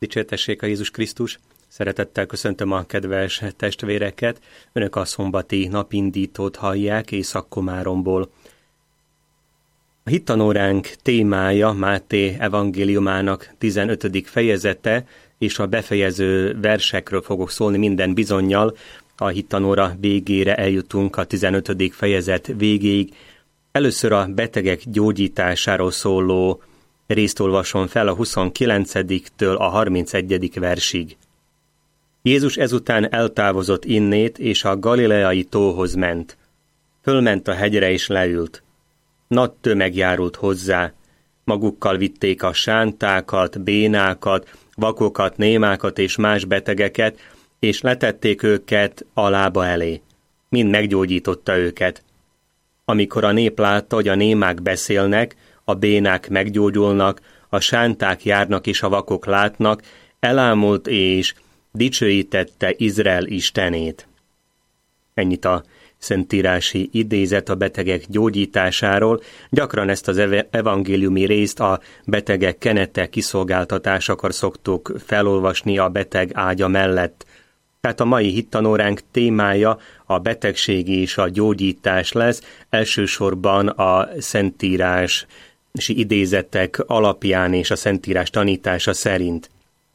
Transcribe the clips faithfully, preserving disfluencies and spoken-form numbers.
Dicsértessék a Jézus Krisztus! Szeretettel köszöntöm a kedves testvéreket. Önök a szombati napindítót hallják Észak-Komáromból. A hittanóránk témája Máté evangéliumának tizenötödik fejezete, és a befejező versekről fogok szólni minden bizonnyal. A hittanóra végére eljutunk a tizenötödik fejezet végéig. Először a betegek gyógyításáról szóló részt olvasom fel a huszonkilencediktől a harmincegyedik versig. Jézus ezután eltávozott innét, és a galileai tóhoz ment. Fölment a hegyre és leült. Nagy tömeg járult hozzá. Magukkal vitték a sántákat, bénákat, vakokat, némákat és más betegeket, és letették őket a lába elé. Mind meggyógyította őket. Amikor a nép látta, hogy a némák beszélnek, a bénák meggyógyulnak, a sánták járnak és a vakok látnak, elámult és dicsőítette Izrael Istenét. Ennyit a szentírási idézet a betegek gyógyításáról. Gyakran ezt az evangéliumi részt a betegek kenete kiszolgáltatásakor szoktuk felolvasni a beteg ágya mellett. Tehát a mai hittanóránk témája a betegség és a gyógyítás lesz, elsősorban a szentírási idézetek alapján és a szentírás tanítása szerint.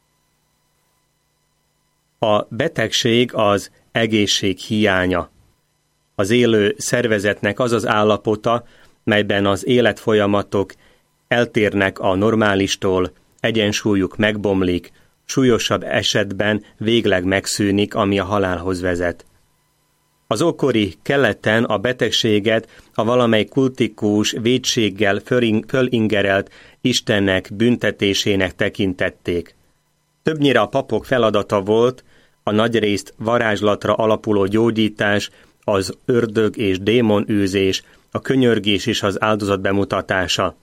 A betegség az egészség hiánya. Az élő szervezetnek az az állapota, melyben az életfolyamatok eltérnek a normálistól, egyensúlyuk megbomlik, súlyosabb esetben végleg megszűnik, ami a halálhoz vezet. Az ókori keleten a betegséget a valamely kultikus vétséggel fölingerelt Istennek büntetésének tekintették. Többnyire a papok feladata volt a nagyrészt varázslatra alapuló gyógyítás, az ördög és démonűzés, a könyörgés és az áldozat bemutatása.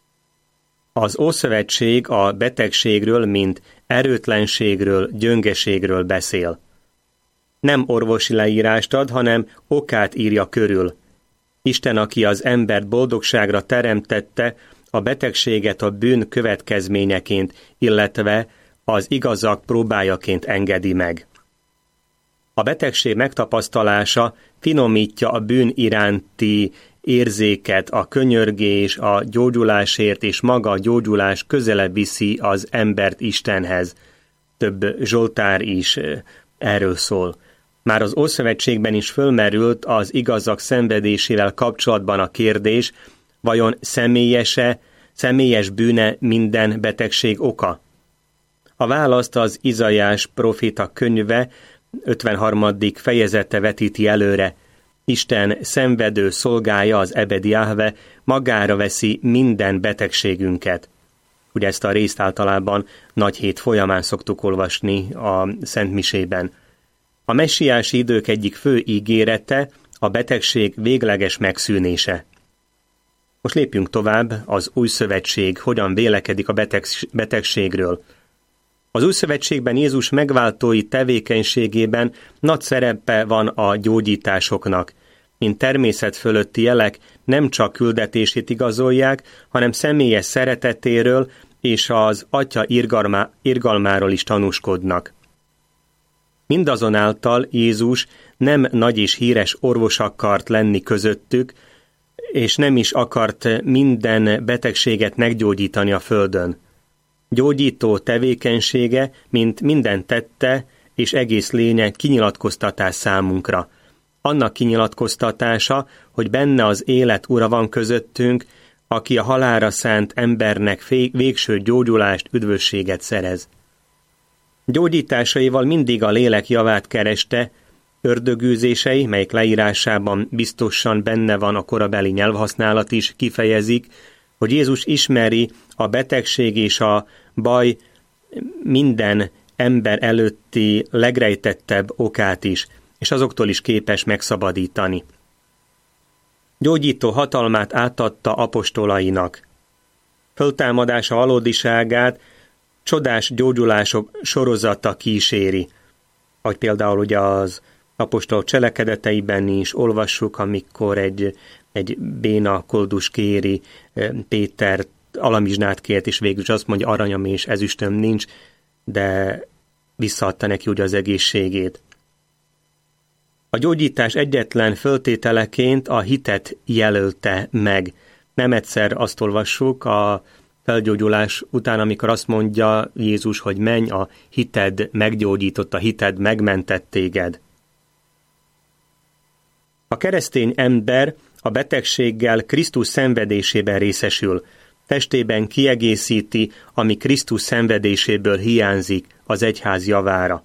Az Ószövetség a betegségről, mint erőtlenségről, gyöngeségről beszél. Nem orvosi leírást ad, hanem okát írja körül. Isten, aki az embert boldogságra teremtette, a betegséget a bűn következményeként, illetve az igazak próbájaként engedi meg. A betegség megtapasztalása finomítja a bűn iránti érzéket, a könyörgés, a gyógyulásért, és maga a gyógyulás közelebb viszi az embert Istenhez. Több zsoltár is erről szól. Már az Ószövetségben is fölmerült az igazak szenvedésével kapcsolatban a kérdés, vajon személyese, személyes bűne minden betegség oka? A választ az Izaiás proféta könyve ötvenharmadik fejezete vetíti előre. Isten szenvedő szolgája, az ebedi Jahve magára veszi minden betegségünket. Ugye ezt a részt általában nagy hét folyamán szoktuk olvasni a Szentmisében. A messiási idők egyik fő ígérete a betegség végleges megszűnése. Most lépjünk tovább, az Új Szövetség hogyan vélekedik a betegségről. Az Új Szövetségben Jézus megváltói tevékenységében nagy szerepe van a gyógyításoknak, mint természet fölötti jelek nem csak küldetését igazolják, hanem személyes szeretetéről és az Atya irgalmá, irgalmáról is tanúskodnak. Mindazonáltal Jézus nem nagy és híres orvos akart lenni közöttük, és nem is akart minden betegséget meggyógyítani a földön. Gyógyító tevékenysége, mint minden tette, és egész lénye kinyilatkoztatás számunkra. Annak kinyilatkoztatása, hogy benne az élet ura van közöttünk, aki a halálra szánt embernek végső gyógyulást, üdvösséget szerez. Gyógyításaival mindig a lélek javát kereste, ördögűzései, melyik leírásában biztosan benne van a korabeli nyelvhasználat is, kifejezik, hogy Jézus ismeri a betegség és a baj minden ember előtti legrejtettebb okát is, és azoktól is képes megszabadítani. Gyógyító hatalmát átadta apostolainak. Föltámadása valódiságát csodás gyógyulások sorozata kíséri, ahogy például ugye az apostol cselekedeteiben is olvassuk, amikor egy, egy béna koldus kéri Pétert, alamizsnát kért, és végül is azt mondja, aranyam és ezüstöm nincs, de visszaadta neki ugye az egészségét. A gyógyítás egyetlen föltételeként a hitet jelölte meg. Nem egyszer azt olvassuk a felgyógyulás után, amikor azt mondja Jézus, hogy menj, a hited meggyógyított, a hited megmentett téged. A keresztény ember a betegséggel Krisztus szenvedésében részesül, testében kiegészíti, ami Krisztus szenvedéséből hiányzik az egyház javára.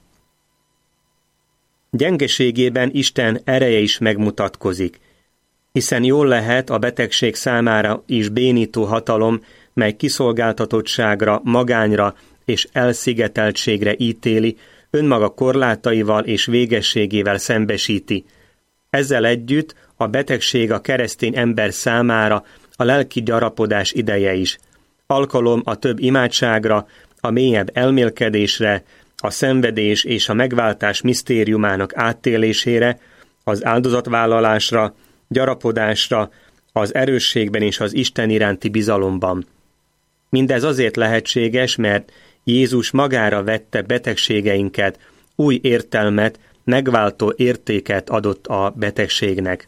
Gyengeségében Isten ereje is megmutatkozik, hiszen jól lehet a betegség számára is bénító hatalom, mely kiszolgáltatottságra, magányra és elszigeteltségre ítéli, önmaga korlátaival és végességével szembesíti. Ezzel együtt a betegség a keresztény ember számára a lelki gyarapodás ideje is. Alkalom a több imádságra, a mélyebb elmélkedésre, a szenvedés és a megváltás misztériumának áttélésére, az áldozatvállalásra, gyarapodásra, az erősségben és az Isten iránti bizalomban. Mindez azért lehetséges, mert Jézus magára vette betegségeinket, új értelmet, megváltó értéket adott a betegségnek.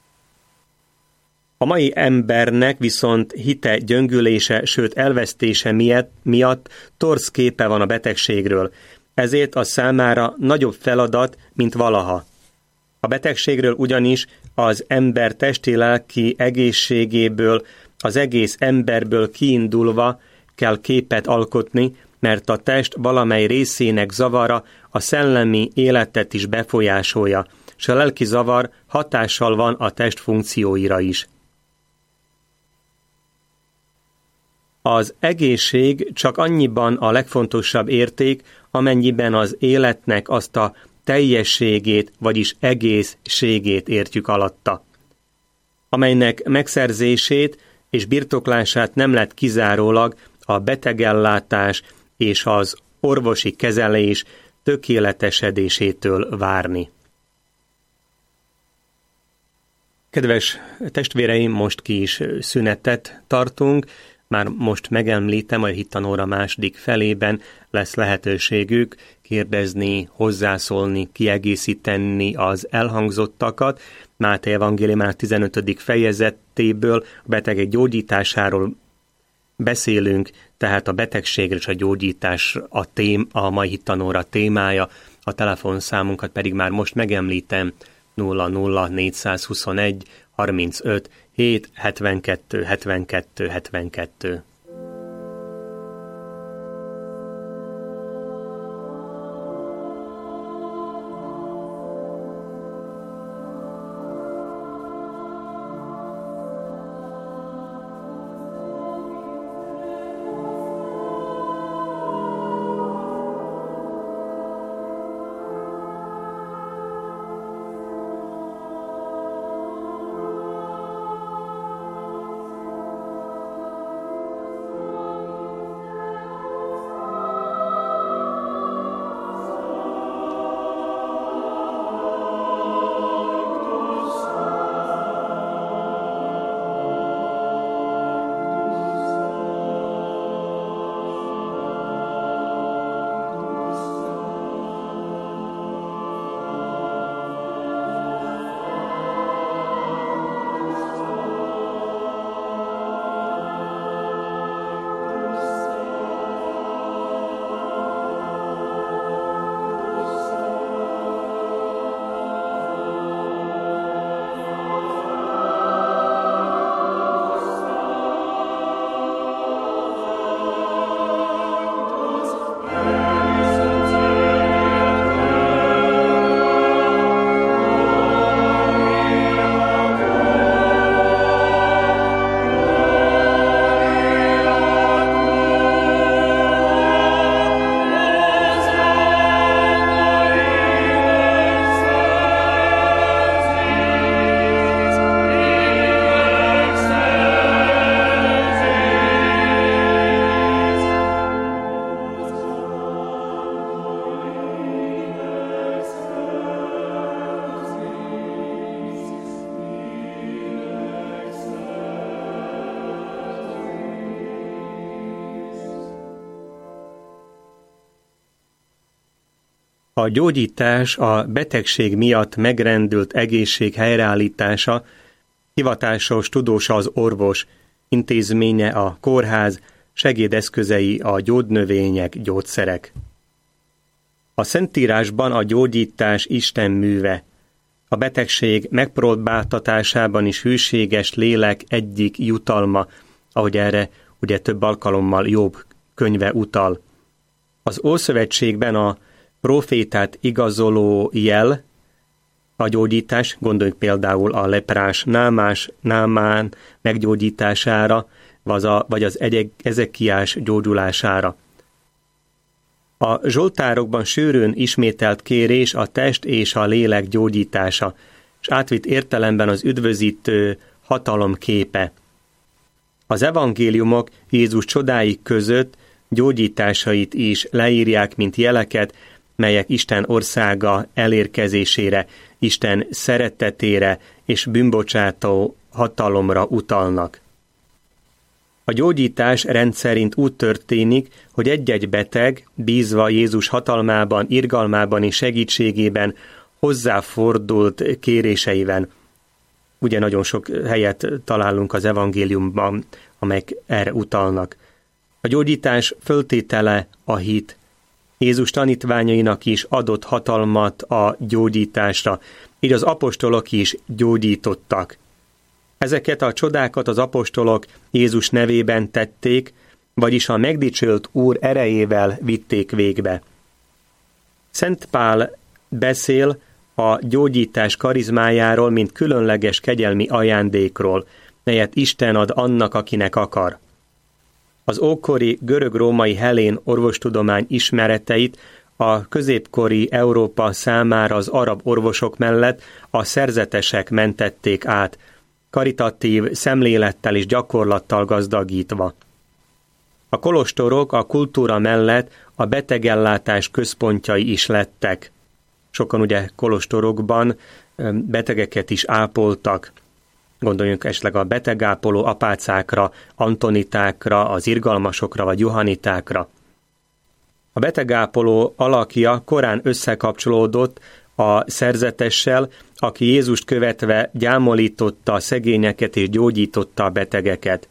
A mai embernek viszont hite gyöngülése, sőt elvesztése miatt, miatt torz képe van a betegségről, ezért a számára nagyobb feladat, mint valaha. A betegségről ugyanis az ember testi-lelki egészségéből, az egész emberből kiindulva kell képet alkotni, mert a test valamely részének zavara a szellemi életet is befolyásolja, s a lelki zavar hatással van a test funkcióira is. Az egészség csak annyiban a legfontosabb érték, amennyiben az életnek azt a teljességét, vagyis egészségét értjük alatta, amelynek megszerzését és birtoklását nem lehet kizárólag a betegellátás és az orvosi kezelés tökéletesedésétől várni. Kedves testvéreim, most ki is szünetet tartunk, már most megemlítem, a hittanóra második felében lesz lehetőségük kérdezni, hozzászólni, kiegészíteni az elhangzottakat. Máté evangéliumának tizenötödik fejezetéből a betegek gyógyításáról beszélünk, tehát a betegségre és a gyógyítás a, tém, a mai hittanóra témája, a telefonszámunkat pedig már most megemlítem, nulla nulla négyszázhuszonegy harmincöt hét hetvenkettő hetvenkettő hetvenkettő. A gyógyítás a betegség miatt megrendült egészség helyreállítása, hivatásos tudósa az orvos, intézménye a kórház, segédeszközei a gyógynövények, gyógyszerek. A Szentírásban a gyógyítás Isten műve. A betegség megpróbáltatásában is hűséges lélek egyik jutalma, ahogy erre ugye több alkalommal Jobb könyve utal. Az Ószövetségben a profétát igazoló jel, a gyógyítás, gondoljunk például a leprás Námás, Námán meggyógyítására, vagy az Ezekiás gyógyulására. A zsoltárokban sűrűn ismételt kérés a test és a lélek gyógyítása, és átvitt értelemben az üdvözítő hatalom képe. Az evangéliumok Jézus csodái között gyógyításait is leírják, mint jeleket, melyek Isten országa elérkezésére, Isten szeretetére és bűnbocsátó hatalomra utalnak. A gyógyítás rendszerint úgy történik, hogy egy-egy beteg, bízva Jézus hatalmában, irgalmában és segítségében hozzáfordult kéréseiben. Ugye nagyon sok helyet találunk az evangéliumban, amelyek erre utalnak. A gyógyítás föltétele a hit. Jézus tanítványainak is adott hatalmat a gyógyításra, így az apostolok is gyógyítottak. Ezeket a csodákat az apostolok Jézus nevében tették, vagyis a megdicsőlt Úr erejével vitték végbe. Szent Pál beszél a gyógyítás karizmájáról, mint különleges kegyelmi ajándékról, melyet Isten ad annak, akinek akar. Az ókori görög-római hellén orvostudomány ismereteit a középkori Európa számára az arab orvosok mellett a szerzetesek mentették át, karitatív szemlélettel és gyakorlattal gazdagítva. A kolostorok a kultúra mellett a betegellátás központjai is lettek. Sokan ugye kolostorokban betegeket is ápoltak. Gondoljunk esetleg a betegápoló apácákra, antonitákra, az irgalmasokra vagy johanitákra. A betegápoló alakja korán összekapcsolódott a szerzetessel, aki Jézust követve gyámolította a szegényeket és gyógyította a betegeket.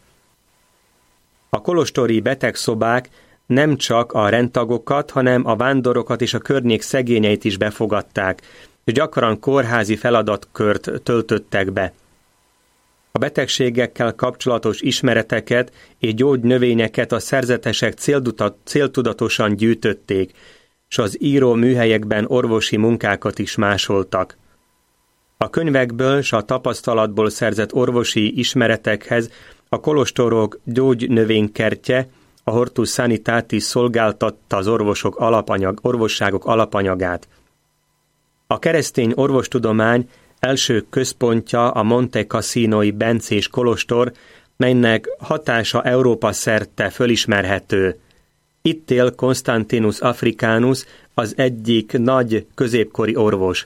A kolostori betegszobák nem csak a rendtagokat, hanem a vándorokat és a környék szegényeit is befogadták, és gyakran kórházi feladatkört töltöttek be. A betegségekkel kapcsolatos ismereteket és gyógynövényeket a szerzetesek céltudatosan gyűjtötték, és az író műhelyekben orvosi munkákat is másoltak. A könyvekből és a tapasztalatból szerzett orvosi ismeretekhez a kolostorok gyógynövénykertje, a Hortus Sanitatis szolgáltatta az orvosok alapanyag, orvosságok alapanyagát. A keresztény orvostudomány első központja a Monte Cassinoi bencés kolostor, melynek hatása Európa szerte fölismerhető. Itt él Constantinus Africanus, az egyik nagy középkori orvos.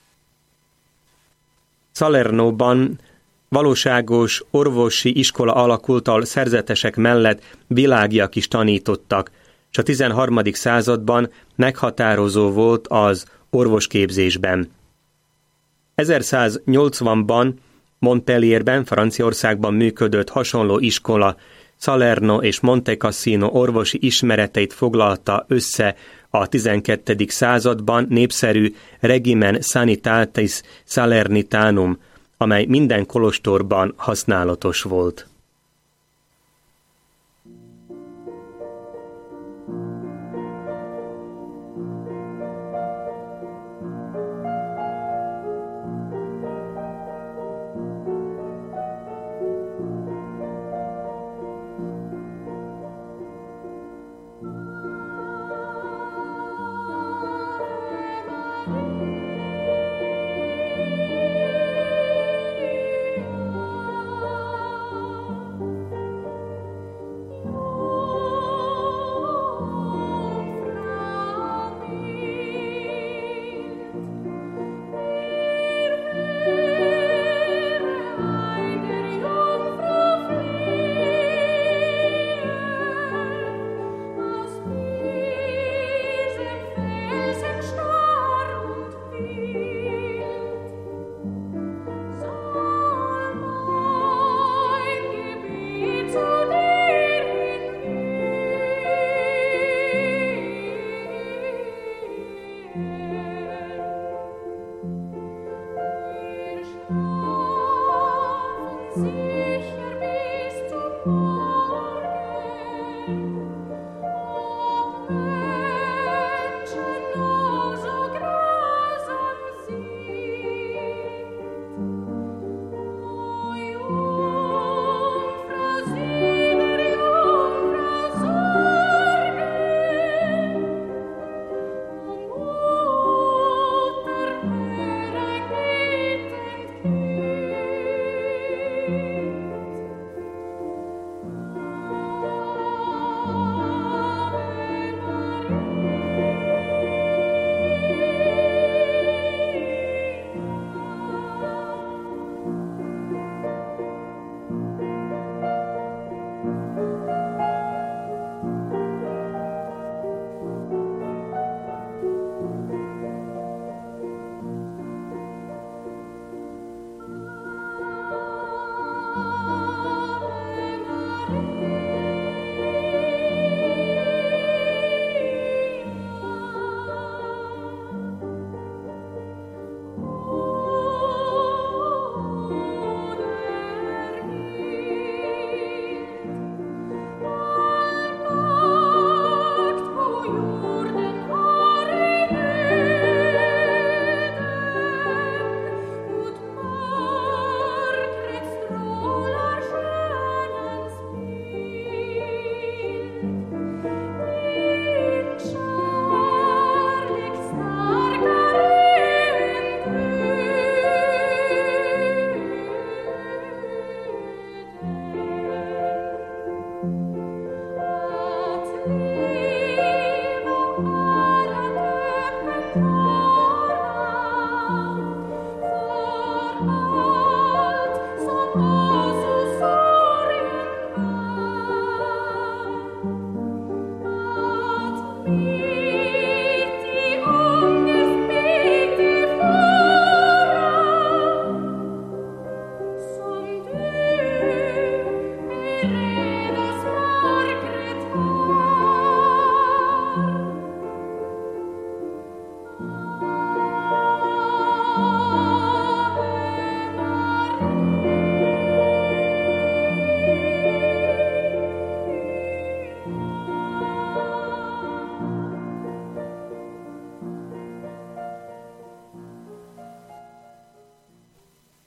Salernóban valóságos orvosi iskola alakult, ahol szerzetesek mellett világiak is tanítottak, és a tizenharmadik században meghatározó volt az orvosképzésben. ezerszáznyolcvanban Montpellierben, Franciaországban működött hasonló iskola, Salerno és Monte Cassino orvosi ismereteit foglalta össze a tizenkettedik században népszerű Regimen Sanitatis Salernitanum, amely minden kolostorban használatos volt.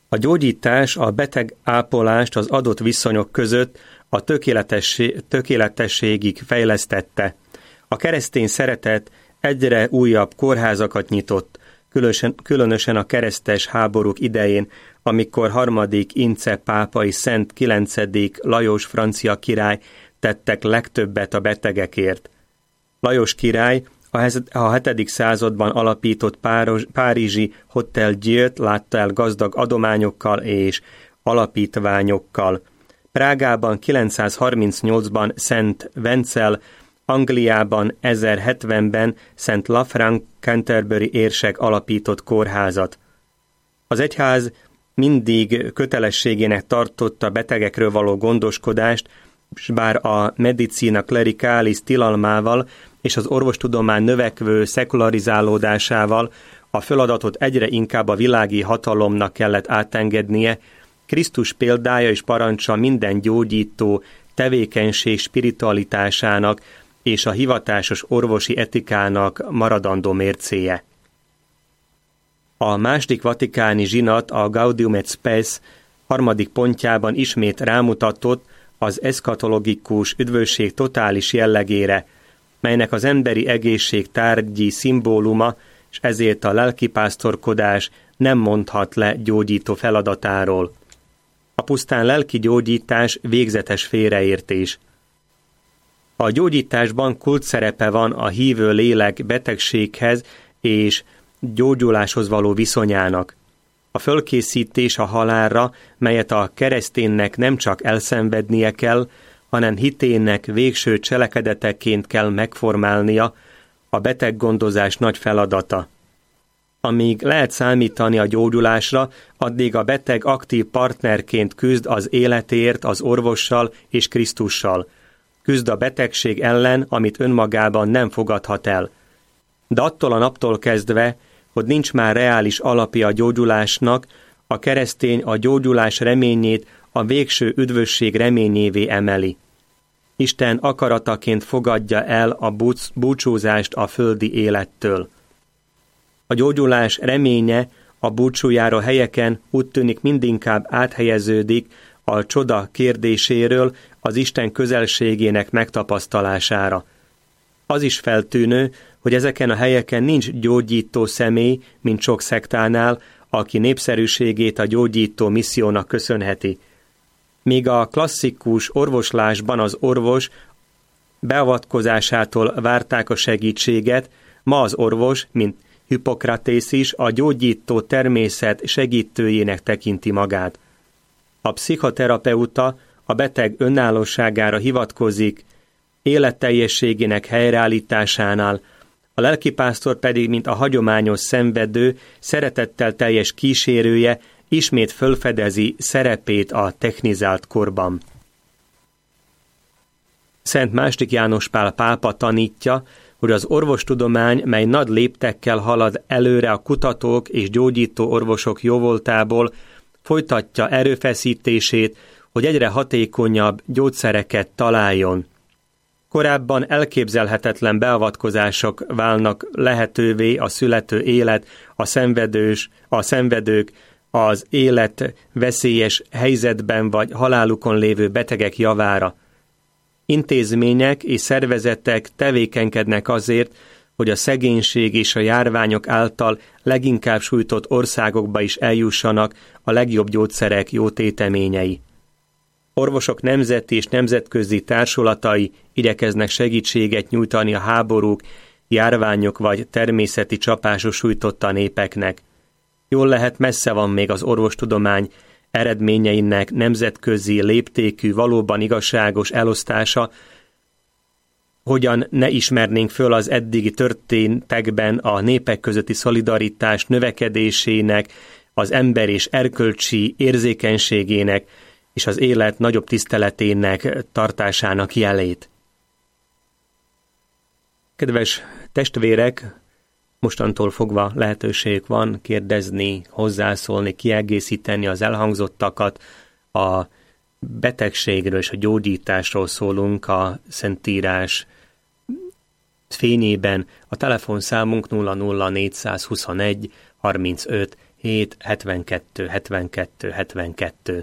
A gyógyítás a beteg ápolást az adott viszonyok között a tökéletesség, tökéletességig fejlesztette. A keresztény szeretet egyre újabb kórházakat nyitott, különösen, különösen a keresztes háborúk idején, amikor harmadik Ince pápa és Szent kilencedik Lajos francia király tettek legtöbbet a betegekért. Lajos király a hetedik században alapított Páros, párizsi Hotel Dieu-t látta el gazdag adományokkal és alapítványokkal. Prágában kilencszázharmincnyolcban Szent Vencel, Angliában ezerhetvenben Szent Lafranc Canterbury érsek alapított kórházat. Az egyház mindig kötelességének tartotta betegekről való gondoskodást, s bár a medicina clericalis tilalmával és az orvostudomány növekvő szekularizálódásával a feladatot egyre inkább a világi hatalomnak kellett átengednie, Krisztus példája és parancsa minden gyógyító tevékenység spiritualitásának és a hivatásos orvosi etikának maradandó mércéje. A második vatikáni zsinat, a Gaudium et Spes harmadik pontjában ismét rámutatott az eszkatologikus üdvösség totális jellegére, melynek az emberi egészség tárgyi szimbóluma, és ezért a lelkipásztorkodás nem mondhat le gyógyító feladatáról. A pusztán lelki gyógyítás végzetes félreértés. A gyógyításban kulcsszerepe van a hívő lélek betegséghez és gyógyuláshoz való viszonyának. A fölkészítés a halálra, melyet a kereszténynek nem csak elszenvednie kell, hanem hitének végső cselekedeteként kell megformálnia, a beteggondozás nagy feladata. Amíg lehet számítani a gyógyulásra, addig a beteg aktív partnerként küzd az életért az orvossal és Krisztussal. Küzd a betegség ellen, amit önmagában nem fogadhat el. De attól a naptól kezdve, hogy nincs már reális alapja a gyógyulásnak, a keresztény a gyógyulás reményét a végső üdvösség reményévé emeli. Isten akarataként fogadja el a búcsúzást a földi élettől. A gyógyulás reménye a búcsújáró helyeken úgy tűnik mindinkább áthelyeződik a csoda kérdéséről az Isten közelségének megtapasztalására. Az is feltűnő, hogy ezeken a helyeken nincs gyógyító személy, mint sok szektánál, aki népszerűségét a gyógyító missziónak köszönheti. Míg a klasszikus orvoslásban az orvos beavatkozásától várták a segítséget, ma az orvos, mint Hippokratész is, a gyógyító természet segítőjének tekinti magát. A pszichoterapeuta a beteg önállóságára hivatkozik, életteljességének helyreállításánál, a lelkipásztor pedig, mint a hagyományos szenvedő, szeretettel teljes kísérője, ismét fölfedezi szerepét a technizált korban. Szent második János Pál pápa tanítja, hogy az orvostudomány, mely nagy léptekkel halad előre a kutatók és gyógyító orvosok jóvoltából, folytatja erőfeszítését, hogy egyre hatékonyabb gyógyszereket találjon. Korábban elképzelhetetlen beavatkozások válnak lehetővé a születő élet, a szenvedős, a szenvedők, az élet veszélyes helyzetben vagy halálukon lévő betegek javára. Intézmények és szervezetek tevékenykednek azért, hogy a szegénység és a járványok által leginkább sújtott országokba is eljussanak a legjobb gyógyszerek jó téteményei. Orvosok nemzeti és nemzetközi társulatai igyekeznek segítséget nyújtani a háborúk, járványok vagy természeti csapások sújtotta népeknek. Jól lehet, messze van még az orvostudomány eredményeinek nemzetközi léptékű, valóban igazságos elosztása, hogyan ne ismernénk föl az eddigi történtekben a népek közötti szolidaritás növekedésének, az ember és erkölcsi érzékenységének és az élet nagyobb tiszteletének tartásának jelét. Kedves testvérek, mostantól fogva lehetőség van kérdezni, hozzászólni, kiegészíteni az elhangzottakat. A betegségről és a gyógyításról szólunk a Szentírás fényében. A telefonszámunk nulla nulla négyszázhuszonegy harmincöt hét hetvenkettő hetvenkettő hetvenkettő.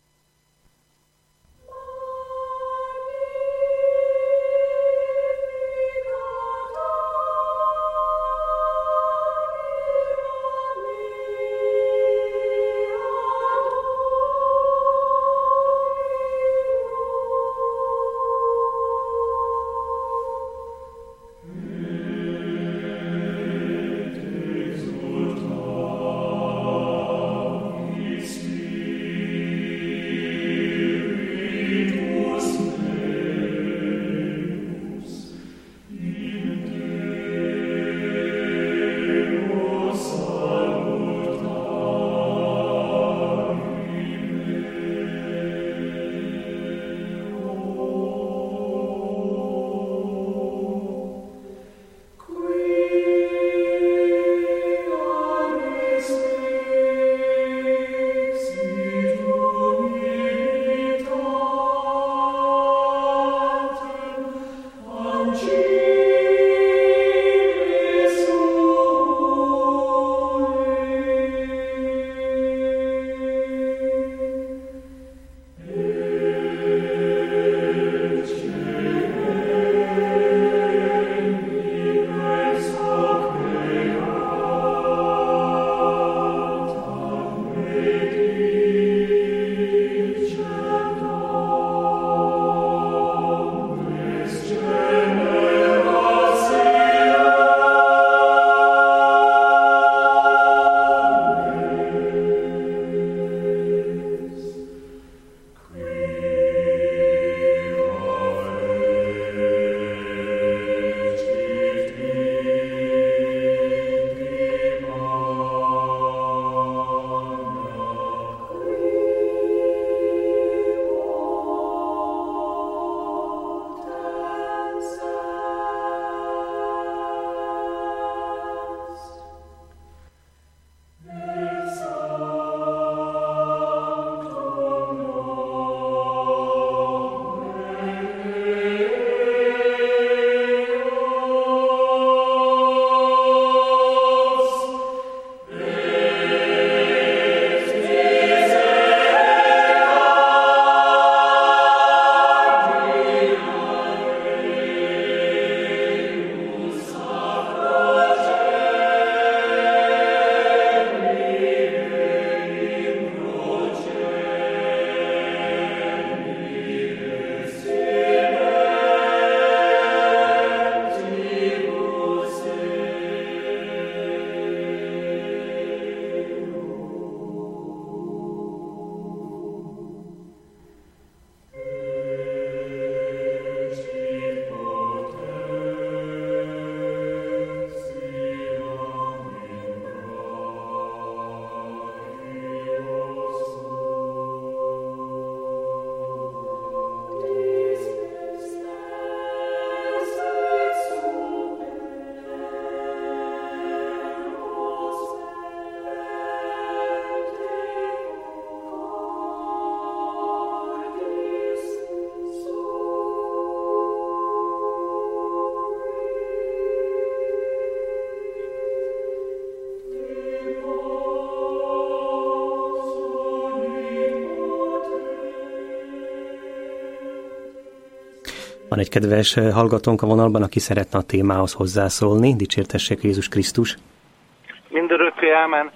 Van egy kedves hallgatónk a vonalban, aki szeretne a témához hozzászólni. Dicsértessék Jézus Krisztus! Mindörökké ámen!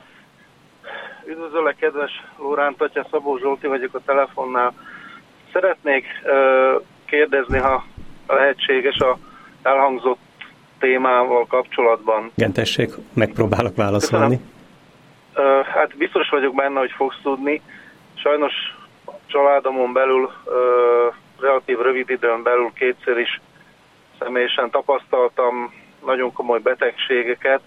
Üdvözöllek, kedves Lóránt atya, Szabó Zsolti vagyok a telefonnál. Szeretnék uh, kérdezni, ha lehetséges a elhangzott témával kapcsolatban. Igen, tessék, megpróbálok válaszolni. Uh, hát biztos vagyok benne, hogy fogsz tudni. Sajnos a családomon belül uh, relatív rövid időn belül kétszer is személyesen tapasztaltam nagyon komoly betegségeket,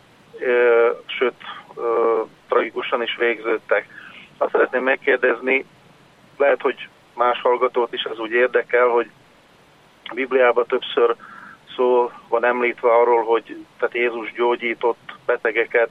sőt, tragikusan is végződtek. Azt szeretném megkérdezni, lehet, hogy más hallgatót is az úgy érdekel, hogy a Bibliában többször szó van említve arról, hogy tehát Jézus gyógyított betegeket,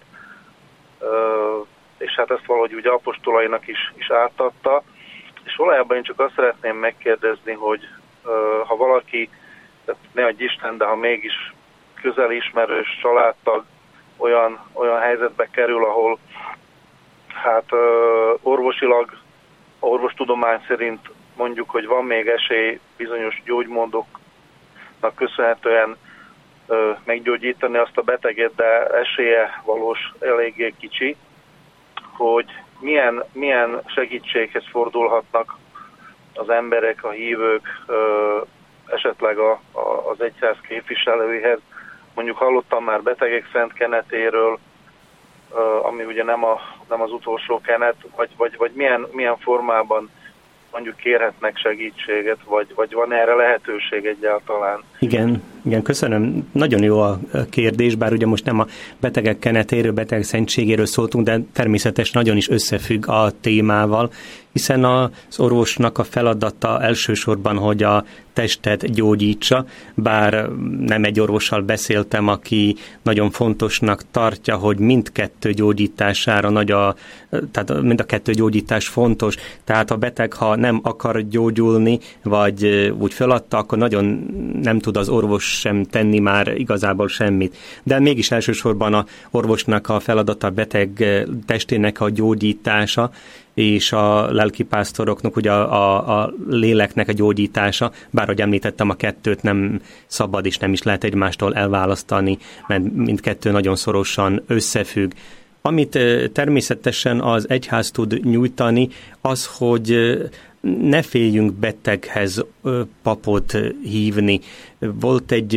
és hát ezt valahogy ugye apostolainak is, is átadta. És valójában én csak azt szeretném megkérdezni, hogy uh, ha valaki, tehát ne adj Isten, de ha mégis közeli ismerős családtag olyan, olyan helyzetbe kerül, ahol Hát orvosilag, orvostudomány szerint mondjuk, hogy van még esély bizonyos gyógymódoknak köszönhetően meggyógyítani azt a beteget, de esélye valós eléggé kicsi, hogy milyen, milyen segítséghez fordulhatnak az emberek, a hívők, esetleg a, a, az egyház képviselőihez. Mondjuk hallottam már betegek szent kenetéről, ami ugye nem, a, nem az utolsó kenet, vagy, vagy, vagy milyen, milyen formában mondjuk kérhetnek segítséget, vagy, vagy van erre lehetőség egyáltalán? Igen, igen, köszönöm. Nagyon jó a kérdés, bár ugye most nem a betegek kenetéről, betegek szentségéről szóltunk, de természetesen nagyon is összefügg a témával, hiszen az orvosnak a feladata elsősorban, hogy a testet gyógyítsa, bár nem egy orvossal beszéltem, aki nagyon fontosnak tartja, hogy mindkettő gyógyítására nagy a, tehát mind a kettő gyógyítás fontos, tehát a beteg, ha nem akar gyógyulni, vagy úgy feladta, akkor nagyon nem tud az orvos sem tenni már igazából semmit. De mégis elsősorban a orvosnak a feladata a beteg testének a gyógyítása, és a lelkipásztoroknak ugye a, a, a léleknek a gyógyítása, bár ahogy említettem, a kettőt nem szabad és nem is lehet egymástól elválasztani, mert mindkettő nagyon szorosan összefügg. Amit természetesen az egyház tud nyújtani, az, hogy ne féljünk beteghez papot hívni. Volt egy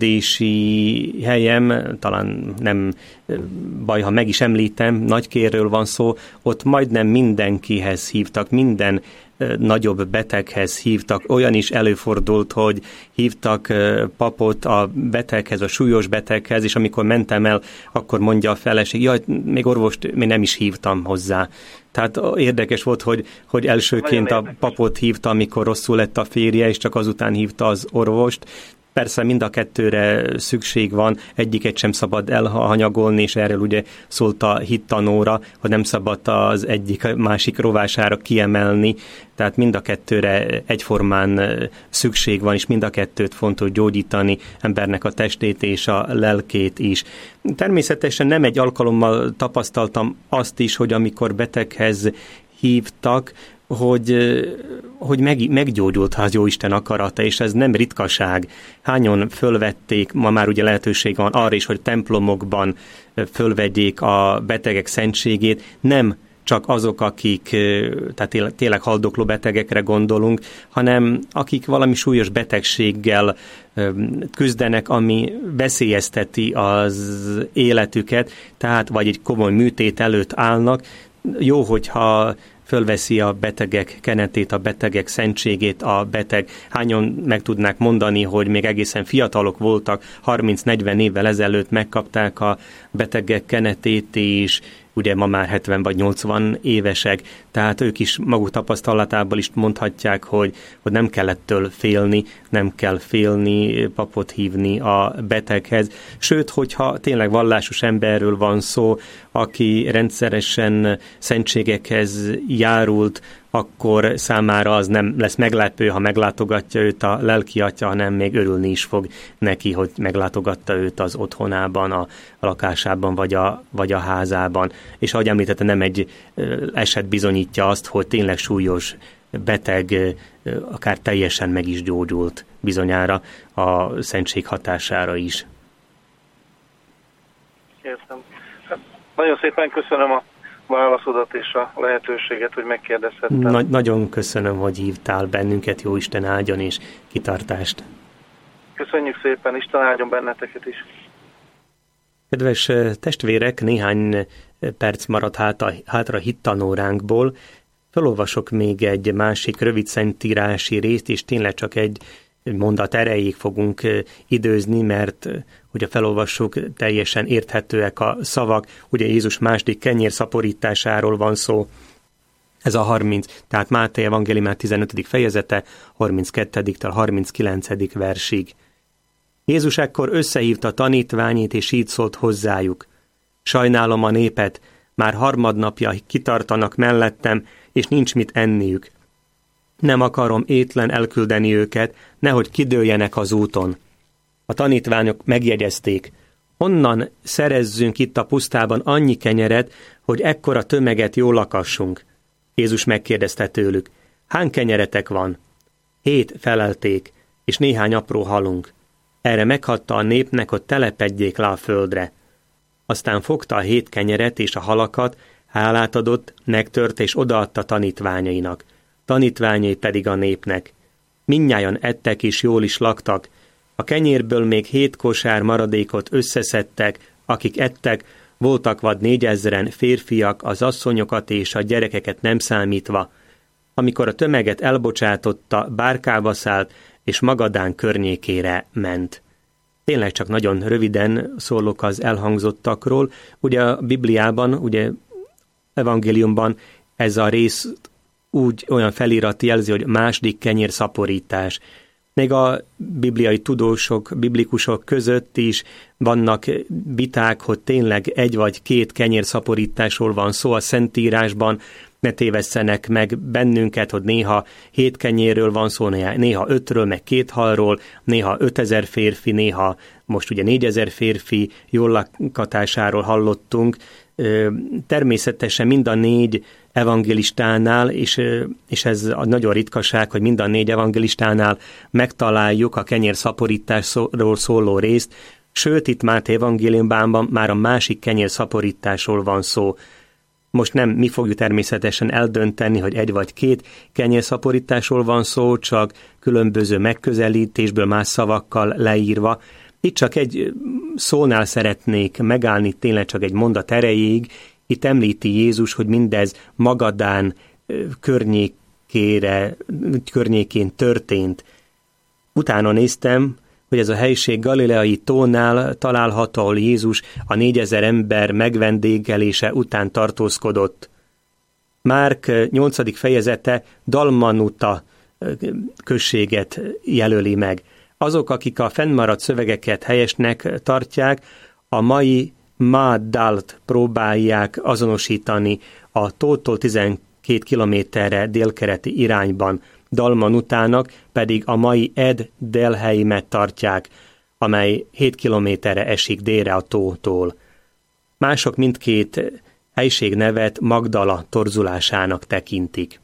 működési helyem, talán nem baj, ha meg is említem, Nagykérről van szó, ott majdnem mindenkihez hívtak, minden nagyobb beteghez hívtak. Olyan is előfordult, hogy hívtak papot a beteghez, a súlyos beteghez, és amikor mentem el, akkor mondja a feleség, jaj, még orvost még nem is hívtam hozzá. Tehát érdekes volt, hogy, hogy elsőként a papot hívta, amikor rosszul lett a férje, és csak azután hívta az orvost. Persze mind a kettőre szükség van, egyiket sem szabad elhanyagolni, és erről ugye szólt a hittanóra, hogy nem szabad az egyik másik rovására kiemelni, tehát mind a kettőre egyformán szükség van, és mind a kettőt fontos gyógyítani, embernek a testét és a lelkét is. Természetesen nem egy alkalommal tapasztaltam azt is, hogy amikor beteghez hívtak, hogy, hogy meg, meggyógyult, ha az Jóisten akarata, és ez nem ritkaság. Hányan fölvették, ma már ugye lehetőség van arra is, hogy templomokban fölvegyék a betegek szentségét, nem csak azok, akik tehát tényleg haldokló betegekre gondolunk, hanem akik valami súlyos betegséggel küzdenek, ami veszélyezteti az életüket, tehát vagy egy komoly műtét előtt állnak. Jó, hogyha fölveszi a betegek kenetét, a betegek szentségét, a beteg. Hányan meg tudnák mondani, hogy még egészen fiatalok voltak, harminc-negyven évvel ezelőtt megkapták a betegek kenetét, és ugye ma már hetven vagy nyolcvan évesek, tehát ők is maguk tapasztalatából is mondhatják, hogy, hogy nem kell ettől félni, nem kell félni, papot hívni a beteghez. Sőt, hogyha tényleg vallásos emberről van szó, aki rendszeresen szentségekhez járult, akkor számára az nem lesz meglepő, ha meglátogatja őt a lelki atya, hanem még örülni is fog neki, hogy meglátogatta őt az otthonában, a lakásában, vagy a, vagy a házában. És ahogy említette, nem egy eset bizonyítja azt, hogy tényleg súlyos beteg, akár teljesen meg is gyógyult bizonyára a szentség hatására is. Értem. Hát, nagyon szépen köszönöm a válaszodat és a lehetőséget, hogy megkérdezhettem. Nagy, nagyon köszönöm, hogy hívtál bennünket, jó Isten áldjon és kitartást. Köszönjük szépen, Isten áldjon benneteket is. Kedves testvérek, néhány perc maradt hátra, hátra hittanóránkból. Felolvasok még egy másik rövid szentírási részt, és tényleg csak egy mondat erejéig fogunk időzni, mert ugye felolvassuk, teljesen érthetőek a szavak. Ugye Jézus második kenyérszaporításáról van szó. Ez a harminc, tehát Máté evangéliumának tizenötödik fejezete, harminckettőtől harminckilencedik versig. Jézus ekkor összehívta tanítványait, és így szólt hozzájuk. Sajnálom a népet, már harmadnapja kitartanak mellettem, és nincs mit enniük. Nem akarom étlen elküldeni őket, nehogy kidőljenek az úton. A tanítványok megjegyezték, Onnan szerezzünk itt a pusztában annyi kenyeret, hogy ekkora tömeget jól lakassunk. Jézus megkérdezte tőlük, hány kenyeretek van? Hét, felelték, és néhány apró halunk. Erre meghatta a népnek, hogy telepedjék le a földre. Aztán fogta a hét kenyeret és a halakat, hálát adott, megtört és odaadta tanítványainak. Tanítványai pedig a népnek. Mindnyájan ettek és jól is laktak. A kenyérből még hét kosár maradékot összeszedtek, akik ettek, voltak vad négyezren férfiak, az asszonyokat és a gyerekeket nem számítva. Amikor a tömeget elbocsátotta, bárkába szállt, és Magadán környékére ment. Tényleg csak nagyon röviden szólok az elhangzottakról. Ugye a Bibliában, ugye evangéliumban ez a rész úgy olyan felirat jelzi, hogy második kenyérszaporítás. Még a bibliai tudósok, biblikusok között is vannak viták, hogy tényleg egy vagy két kenyérszaporításról van szó a Szentírásban, ne tévesszenek meg bennünket, hogy néha hét kenyérről van szó, néha ötről, meg két halról, néha ötezer férfi, néha most ugye négyezer férfi jól lakatásáról hallottunk. Természetesen mind a négy evangélistánál, és, és ez a nagyon ritkaság, hogy mind a négy evangélistánál megtaláljuk a kenyérszaporításról szóló részt, sőt itt Máté evangéliumban már a másik kenyérszaporításról van szó. Most nem mi fogjuk természetesen eldönteni, hogy egy vagy két kenyérszaporításról van szó, csak különböző megközelítésből más szavakkal leírva. Itt csak egy szónál szeretnék megállni, tényleg csak egy mondat erejéig. Itt említi Jézus, hogy mindez Magadán környékére, környékén történt. Utána néztem, hogy ez a helység Galileai tónál található, ahol Jézus a négyezer ember megvendégelése után tartózkodott. Márk nyolcadik fejezete Dalmanuta községet jelöli meg. Azok, akik a fennmaradt szövegeket helyesnek tartják, a mai Máddalt próbálják azonosítani a tótól tizenkét kilométerre délkeleti irányban, Dalmanutának pedig a mai Ed Delheimet tartják, amely hét kilométerre esik délre a tótól. Mások mindkét helység nevet Magdala torzulásának tekintik.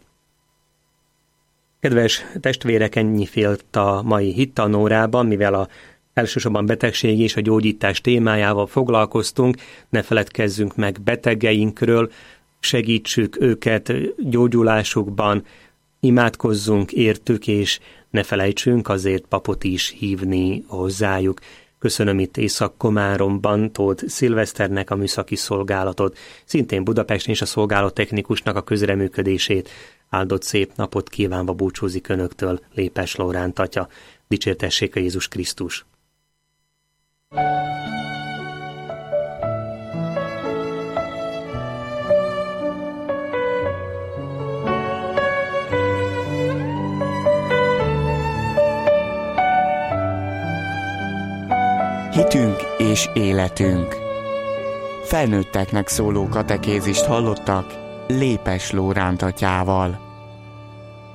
Kedves testvérek, ennyi félt a mai hittanórában, mivel a elsősorban betegség és a gyógyítás témájával foglalkoztunk, ne feledkezzünk meg betegeinkről, segítsük őket gyógyulásukban, imádkozzunk értük, és ne felejtsünk azért papot is hívni hozzájuk. Köszönöm itt Észak-Komáromban Tóth Szilveszternek a műszaki szolgálatot, szintén Budapesten és a szolgálattechnikusnak a közreműködését. Áldott szép napot kívánva búcsúzik önöktől Lépes Lóránt atya. Dicsértessék a Jézus Krisztus! Hitünk és életünk. Felnőtteknek szóló katekézist hallottak Lépes Lóránt atyával.